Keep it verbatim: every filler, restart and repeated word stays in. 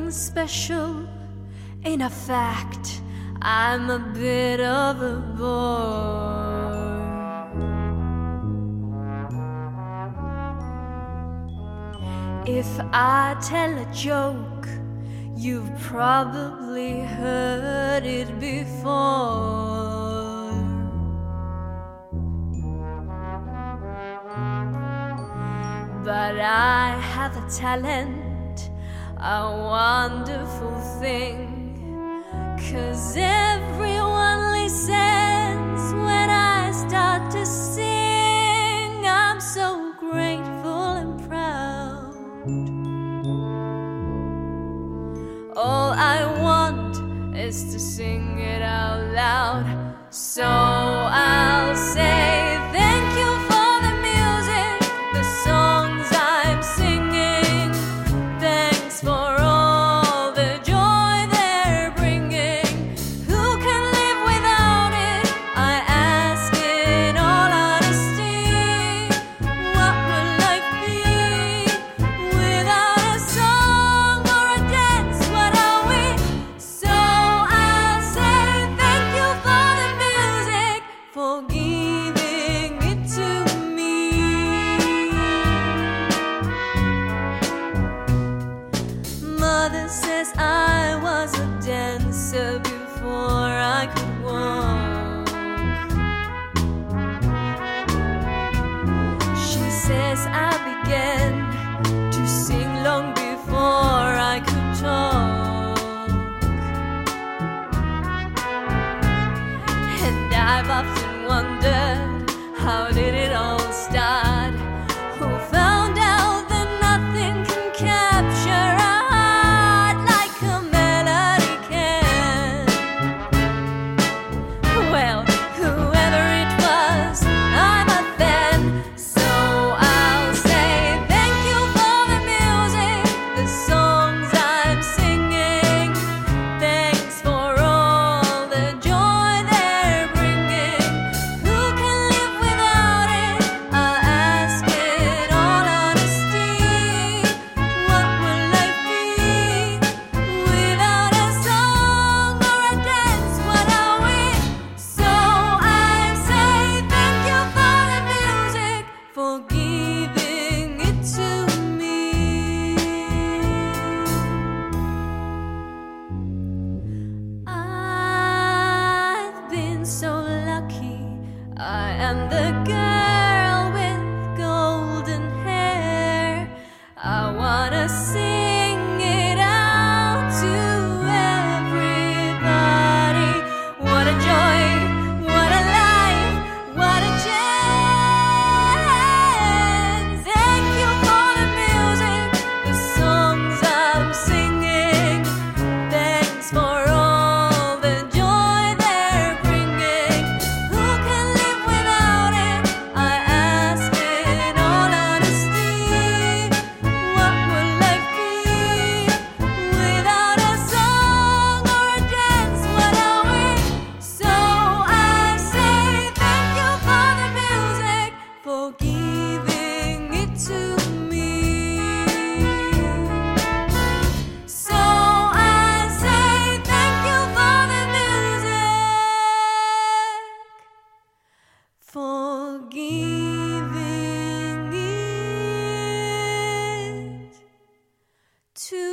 nothing special. In a fact, I'm a bit of a bore. If I tell a joke, you've probably heard it before. But I have a talent, a wonderful thing, 'cause everyone listens when I start to sing. I'm so grateful and proud. All I want is to sing it out loud. So I'll say thank you for the music, the songs I'm singing. Thanks for all the joy they're bringing. Who can live without it? I ask in all honesty. What would life be without a song or a dance? What are we? So I'll say thank you for the music, for giving it to me. Mother says I was a dancer before I could walk. She says I began to sing long before I could talk. And I've often wondered, how did it all start? Who found out that nothing can capture a heart like a melody can? Well, whoever it was, I'm a fan. So I'll say thank you for the music, the songs I'm singing. Thanks for all the joy they're bringing. Who can live without it? I ask in all honesty. What will life be without a song or a dance? What are we? So I say thank you for the music, for giving it to me. I've been so lucky. I am the girl with golden hair. I wanna sing it out to everybody. What a joy, what a life, what a chance. Thank you for the music, the songs I'm singing. Thanks for all the joy they're bringing. Who can live without it? I ask in all honesty. What would life be without a song or a dance? What are we? So I say thank you for the music, for giving it to me. So I say thank you for the music, for giving it to